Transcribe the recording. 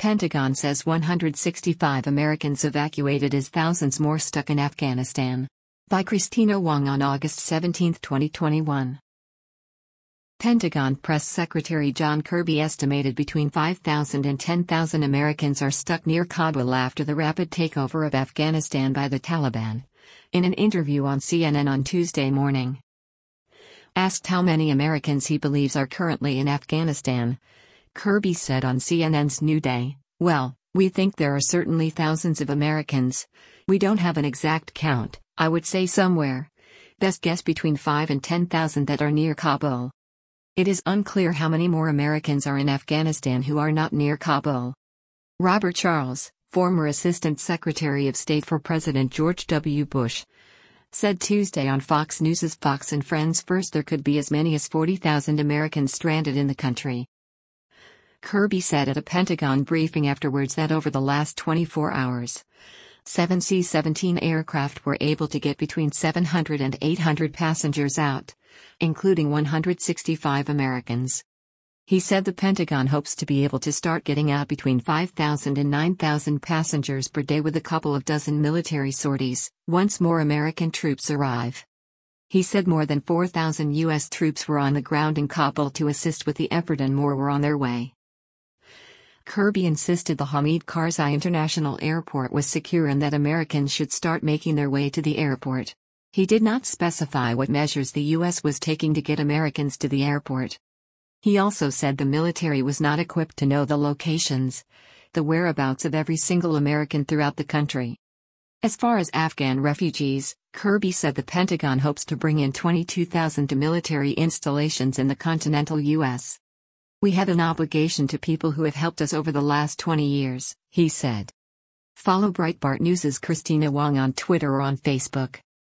Pentagon says 165 Americans evacuated as thousands more stuck in Afghanistan. By Christina Wong on August 17, 2021. Pentagon Press Secretary John Kirby estimated between 5,000 and 10,000 Americans are stuck near Kabul after the rapid takeover of Afghanistan by the Taliban. In an interview on CNN on Tuesday morning. Asked how many Americans he believes are currently in Afghanistan, Kirby said on CNN's New Day, "Well, we think there are certainly thousands of Americans. We don't have an exact count, I would say somewhere. Best guess between 5 and 10,000 that are near Kabul. It is unclear how many more Americans are in Afghanistan who are not near Kabul." Robert Charles, former Assistant Secretary of State for President George W. Bush, said Tuesday on Fox News' Fox and Friends First there could be as many as 40,000 Americans stranded in the country. Kirby said at a Pentagon briefing afterwards that over the last 24 hours, 7 C-17 aircraft were able to get between 700 and 800 passengers out, including 165 Americans. He said the Pentagon hopes to be able to start getting out between 5,000 and 9,000 passengers per day with a couple of dozen military sorties, once more American troops arrive. He said more than 4,000 U.S. troops were on the ground in Kabul to assist with the effort and more were on their way. Kirby insisted the Hamid Karzai International Airport was secure and that Americans should start making their way to the airport. He did not specify what measures the U.S. was taking to get Americans to the airport. He also said the military was not equipped to know the locations, the whereabouts of every single American throughout the country. As far as Afghan refugees, Kirby said the Pentagon hopes to bring in 22,000 to military installations in the continental U.S. "We have an obligation to people who have helped us over the last 20 years, he said. Follow Breitbart News' Christina Wong on Twitter or on Facebook.